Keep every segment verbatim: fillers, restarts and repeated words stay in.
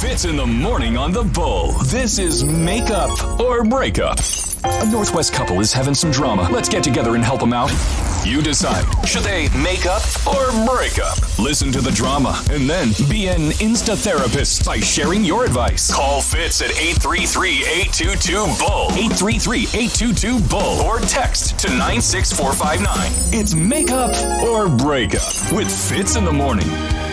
Fitz in the morning on the Bull. This is Makeup or Breakup. A Northwest couple is having some drama. Let's get together and help them out. You decide. Should they make up or break up? Listen to the drama and then be an Insta-therapist by sharing your advice. Call Fitz at eight three three, eight two two, B U L L. eight three three, eight two two, B U L L. Or text to nine six four five nine. It's Makeup or Breakup with Fitz in the morning.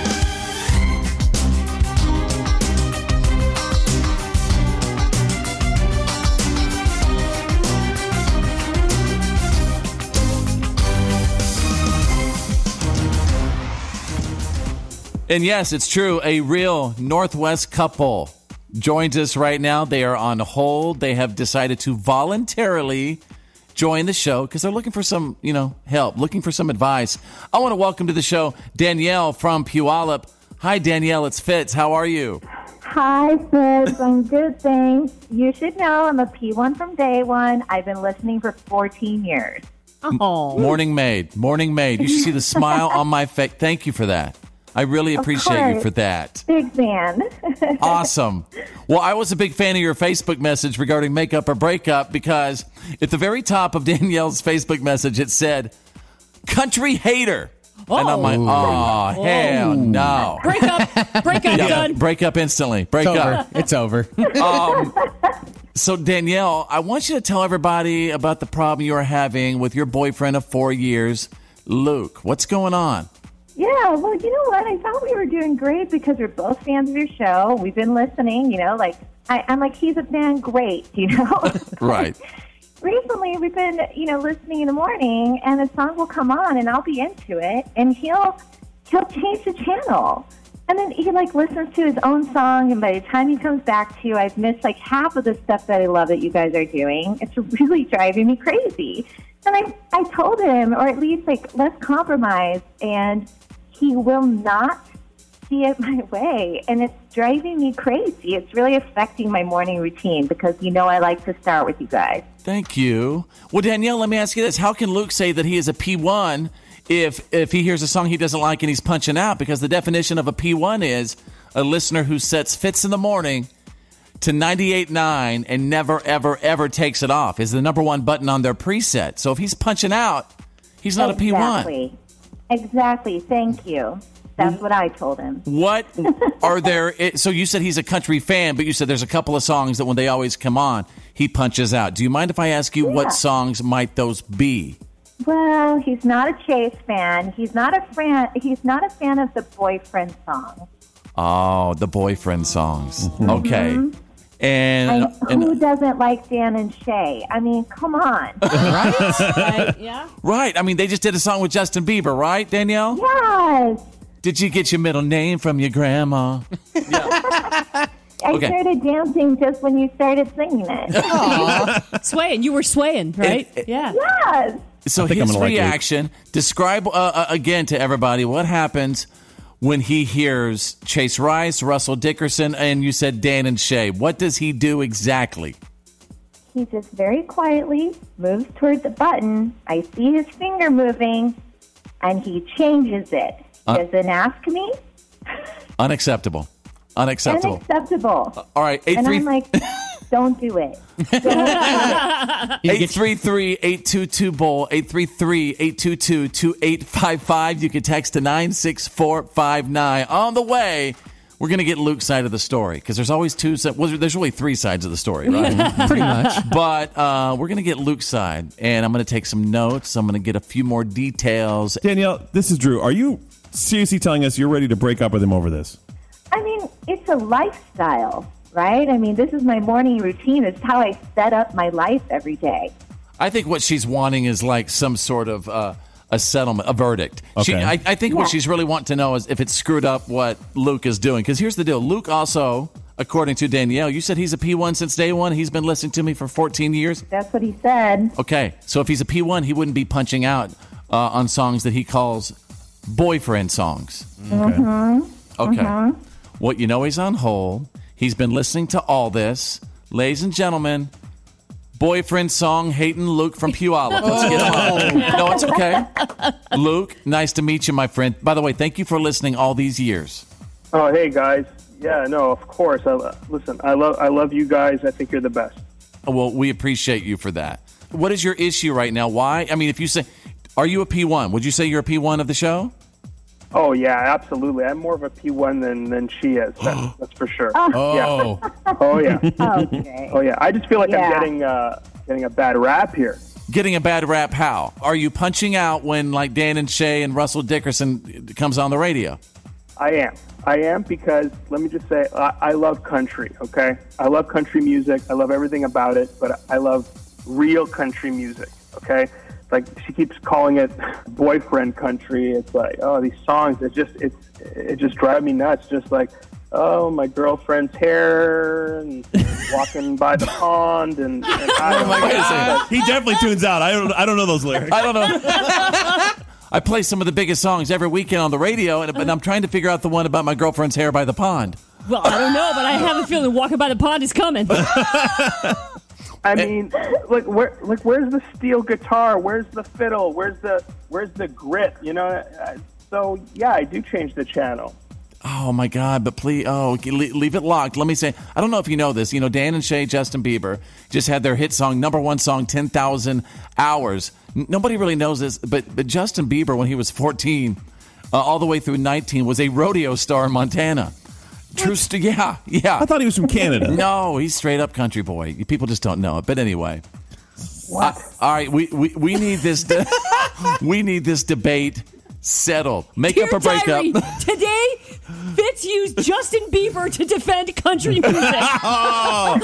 And yes, it's true. A real Northwest couple joins us right now. They are on hold. They have decided to voluntarily join the show because they're looking for some, you know, help, looking for some advice. I want to welcome to the show Danielle from Puyallup. Hi, Danielle. It's Fitz. How are you? Hi, Fitz. I'm good, thanks. You should know I'm a P one from day one. I've been listening for fourteen years. Oh. Morning maid. Morning maid. You should see the smile on my face. Thank you for that. I really appreciate you for that. Big fan. Awesome. Well, I was a big fan of your Facebook message regarding makeup or breakup because at the very top of Danielle's Facebook message, it said, country hater. Oh. And I'm like, oh, oh. hell no. Break up. Break up, yeah, done. Break up instantly. Break it's up. Over. It's over. um, so, Danielle, I want you to tell everybody about the problem you're having with your boyfriend of four years, Luke. What's going on? Yeah, well, you know what? I thought we were doing great because we're both fans of your show. We've been listening, you know, like, I, I'm like, he's a fan, great, you know? Right. Recently, we've been, you know, listening in the morning, and a song will come on, and I'll be into it, and he'll he'll change the channel. And then he, like, listens to his own song, and by the time he comes back to you, I've missed, like, half of the stuff that I love that you guys are doing. It's really driving me crazy. And I, I told him, or at least, like, let's compromise, and he will not see it my way, and it's driving me crazy. It's really affecting my morning routine because, you know, I like to start with you guys. Thank you. Well, Danielle, let me ask you this. How can Luke say that he is a P one if if he hears a song he doesn't like and he's punching out? Because the definition of a P one is a listener who sets Fitz in the morning to ninety-eight point nine and never, ever, ever takes it off. Is the number one button on their preset. So if he's punching out, he's not exactly. a P one. Exactly. Thank you. That's what I told him. What are there? So you said he's a country fan, but you said there's a couple of songs that when they always come on, he punches out. Do you mind if I ask you yeah. what songs might those be? Well, he's not a Chase fan. He's not a fan. He's not a fan of the boyfriend song. Oh, the boyfriend songs. Mm-hmm. Okay. And, I, and who doesn't like Dan and Shay? I mean, come on. Right? Right, yeah. Right. I mean, they just did a song with Justin Bieber, right, Danielle? Yes. Did you get your middle name from your grandma? I Okay. started dancing just when you started singing it. Aww. Swaying. You were swaying, right? It- it- yeah. Yes. So I think his I'm gonna like reaction, describe uh, uh, again to everybody what happens when he hears Chase Rice, Russell Dickerson, and you said Dan and Shay. What does he do exactly? He just very quietly moves toward the button. I see his finger moving, and he changes it. Uh, Doesn't ask me. Unacceptable. Unacceptable. Unacceptable. Uh, all right, eight and three. I'm like, don't do it. Don't do it. eight three three, eight two two, B U L L, eight three three, eight two two, two eight five five. You can text to nine six four five nine. On the way, we're going to get Luke's side of the story because there's always two sides. Well, there's really three sides of the story, right? Pretty much. But uh, we're going to get Luke's side, and I'm going to take some notes. I'm going to get a few more details. Danielle, this is Drew. Are you seriously telling us you're ready to break up with him over this? I mean, it's a lifestyle, right? I mean, this is my morning routine. It's how I set up my life every day. I think what she's wanting is like some sort of uh, a settlement, a verdict. She, Okay. I, I think Yeah. what she's really wanting to know is if it's screwed up what Luke is doing. Because here's the deal. Luke also, according to Danielle, you said he's a P one since day one. He's been listening to me for fourteen years. That's what he said. Okay, so if he's a P one, he wouldn't be punching out uh, on songs that he calls boyfriend songs. Mm-hmm. Okay. Mm-hmm. Well, you know he's on hold. He's been listening to all this. Ladies and gentlemen, boyfriend song hating Luke from Puyallup. Let's get him on. No, it's okay. Luke, nice to meet you, my friend. By the way, thank you for listening all these years. Oh, hey, guys. Yeah, no, of course. I, listen, I love I love you guys. I think you're the best. Well, we appreciate you for that. What is your issue right now? Why? I mean, if you say, are you a P one? Would you say you're a P one of the show? Oh, yeah, absolutely. I'm more of a P one than, than she is. That's, that's for sure. Oh. Yeah. Oh, yeah. Okay. Oh, yeah. I just feel like Yeah. I'm getting uh, getting a bad rap here. Getting a bad rap how? Are you punching out when, like, Dan and Shay and Russell Dickerson comes on the radio? I am. I am because, let me just say, I, I love country, okay? I love country music. I love everything about it, but I love real country music, okay? Like, she keeps calling it boyfriend country. It's like, oh, these songs, it just, it's, it just drives me nuts. Just like, oh, my girlfriend's hair and walking by the pond and, and I don't my know. God. He definitely tunes out. I don't. I don't know those lyrics. I don't know. I play some of the biggest songs every weekend on the radio, and, and I'm trying to figure out the one about my girlfriend's hair by the pond. Well, I don't know, but I have a feeling walking by the pond is coming. I mean, like, where, like, where's the steel guitar? Where's the fiddle? Where's the, where's the grit? You know. Uh, So yeah, I do change the channel. Oh my God! But please, oh, leave it locked. Let me say, I don't know if you know this. You know, Dan and Shay, Justin Bieber just had their hit song, number one song, ten thousand hours. N- Nobody really knows this, but but Justin Bieber, when he was fourteen, uh, all the way through nineteen, was a rodeo star in Montana. True story. Yeah, yeah. I thought he was from Canada. No, he's straight up country boy. People just don't know it. But anyway. What? Uh, all right, we, we, we need this. De- we need this debate settled. Make Dear up or break diary, up. Today, Fitz used Justin Bieber to defend country music. Oh,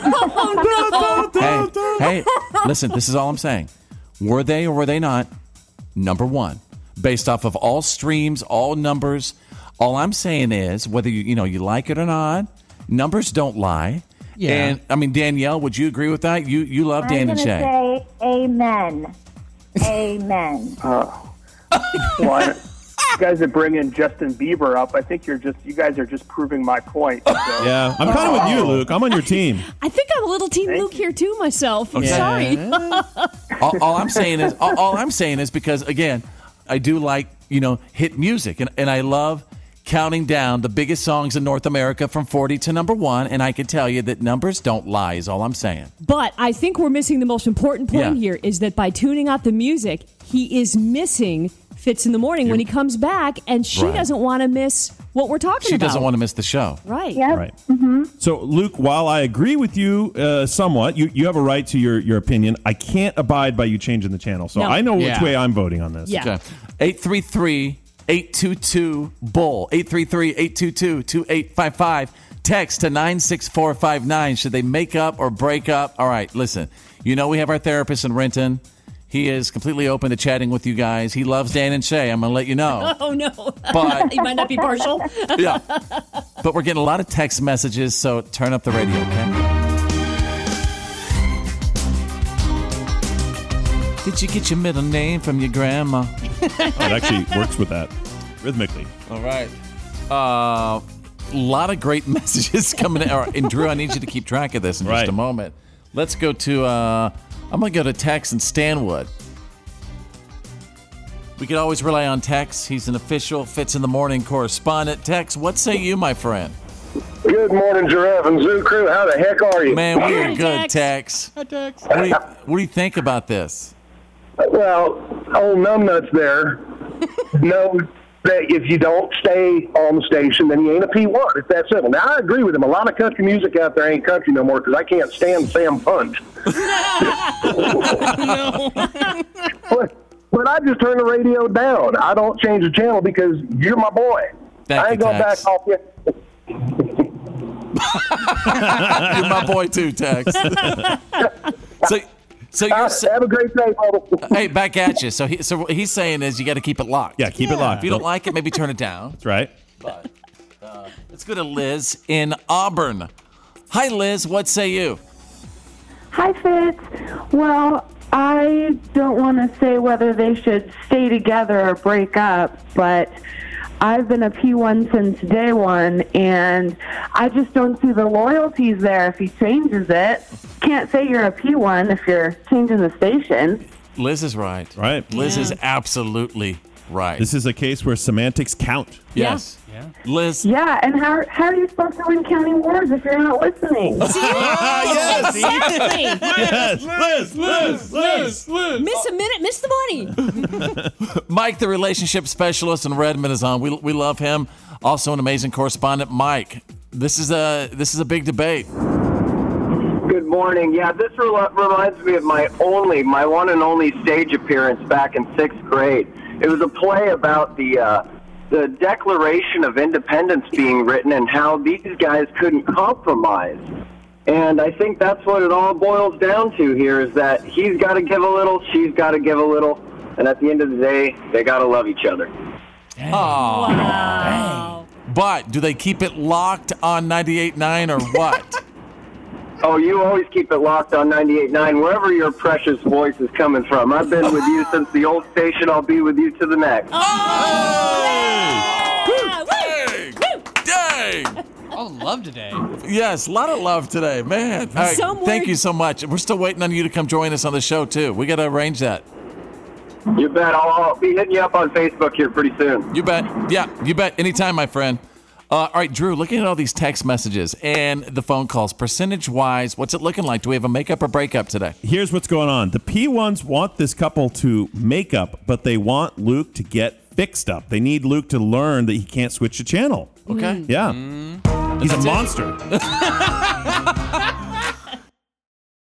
no. Hey, hey, listen, this is all I'm saying. Were they or were they not number one? Based off of all streams, all numbers. All I'm saying is, whether you, you know, you like it or not, numbers don't lie. Yeah. And, I mean, Danielle, would you agree with that? You you love Dan I'm and gonna Shay. say amen. Amen. Oh, well, I, you guys are bringing Justin Bieber up. I think you're just, you guys are just proving my point. So. Yeah, I'm kind of with you, Luke. I'm on your team. I think I'm a little Team Thank Luke you. here too myself. I'm Okay. sorry. all, all I'm saying is, all, all I'm saying is because again, I do like you know hit music, and and I love counting down the biggest songs in North America from forty to number one, and I can tell you that numbers don't lie. Is all I'm saying. But I think we're missing the most important point Yeah. here is that by tuning out the music, he is missing Fitz in the morning when he comes back, and she Right. doesn't want to miss what we're talking She about. doesn't want to miss the show. Right. Yep. Right. So, Luke, while I agree with you uh, somewhat, you, you have a right to your, your opinion. I can't abide by you changing the channel. So No. I know which Yeah. way I'm voting on this. Yeah. Okay. eight three three, eight two two, B U L L. eight three three, eight two two, two eight five five. Text to nine six four five nine. Should they make up or break up? All right, listen. You know we have our therapist in Renton. He is completely open to chatting with you guys. He loves Dan and Shay. I'm going to let you know. Oh, no. But He might not be partial. yeah. But we're getting a lot of text messages, so turn up the radio, okay? Did you get your middle name from your grandma? It actually works with that rhythmically. All right. Uh, a lot of great messages coming in. All right, and Drew, I need you to keep track of this in just Right. a moment. Let's go to, uh, I'm going to go to Tex in Stanwood. We could always rely on Tex. He's an official Fitz in the Morning correspondent. Tex, what say you, my friend? Good morning, Giraffe and Zoo Crew. How the heck are you? Man, we are Hi, good, Tex. Tex. What do you, what do you think about this? Well, old numbnuts there know that if you don't stay on the station, then you ain't a P one. It's that simple. Now, I agree with him. A lot of country music out there ain't country no more because I can't stand Sam Punch. but, but I just turn the radio down. I don't change the channel because you're my boy. Thank I you, ain't going to Tex. back off you. You're my boy, too, Tex. so, so you're Uh, sa- have a great day, brother. hey, back at you. So, he, so what he's saying is you got to keep it locked. Yeah, keep it locked. If you don't like it, maybe turn it down. That's right. But uh, let's go to Liz in Auburn. Hi, Liz. What say you? Hi, Fitz. Well, I don't want to say whether they should stay together or break up, but I've been a P one since day one, and I just don't see the loyalties there if he changes it. Can't say you're a P one if you're changing the station. Liz is right. Right. Liz is absolutely Right. This is a case where semantics count. Yes. Yeah. Liz. Yeah, and how how are you supposed to win county wars if you're not listening? Yes. Exactly. Yes. Liz, Liz, Liz, Liz. Miss a minute, miss the money. Mike, the relationship specialist in Redmond, is on. We, we love him. Also an amazing correspondent. Mike, this is a this is a big debate. Good morning. Yeah, this re- reminds me of my only, my one and only stage appearance back in sixth grade. It was a play about the uh, the Declaration of Independence being written and how these guys couldn't compromise. And I think that's what it all boils down to here, is that he's got to give a little, she's got to give a little, and at the end of the day, they got to love each other. Oh. Wow. But do they keep it locked on ninety-eight point nine or what? Oh, you always keep it locked on ninety-eight point nine, wherever your precious voice is coming from. I've been with you since the old station. I'll be with you to the next. Yeah. Dang! Dang! Oh, love today. Yes, a lot of love today, man. All right, Somewhere- thank you so much. We're still waiting on you to come join us on the show, too. We got to arrange that. You bet. I'll, I'll be hitting you up on Facebook here pretty soon. You bet. Yeah, you bet. Anytime, my friend. Uh, all right, Drew, looking at all these text messages and the phone calls, percentage-wise, what's it looking like? Do we have a makeup or breakup today? Here's what's going on. The P ones want this couple to make up, but they want Luke to get fixed up. They need Luke to learn that he can't switch the channel. Okay. Yeah. He's a That's it. monster.